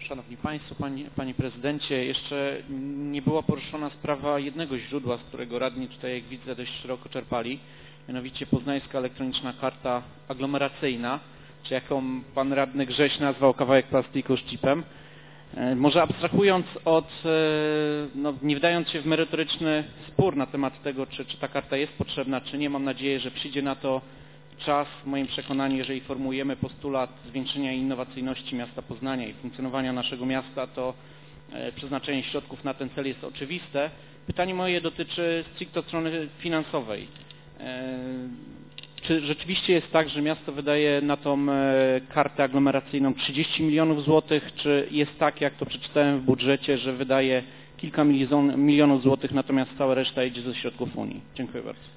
Szanowni Państwo, Panie Prezydencie, jeszcze nie była poruszona sprawa jednego źródła, z którego radni tutaj, jak widzę, dość szeroko czerpali, mianowicie Poznańska Elektroniczna Karta Aglomeracyjna, czy jaką Pan Radny Grześ nazwał kawałek plastiku z chipem. Może abstrahując od, nie wdając się w merytoryczny spór na temat tego, czy ta karta jest potrzebna, czy nie, mam nadzieję, że przyjdzie na to czas, w moim przekonaniu, jeżeli formułujemy postulat zwiększenia innowacyjności miasta Poznania i funkcjonowania naszego miasta, to przeznaczenie środków na ten cel jest oczywiste. Pytanie moje dotyczy stricte strony finansowej. Czy rzeczywiście jest tak, że miasto wydaje na tą kartę aglomeracyjną 30 milionów złotych, czy jest tak, jak to przeczytałem w budżecie, że wydaje kilka milionów złotych, natomiast cała reszta idzie ze środków Unii? Dziękuję bardzo.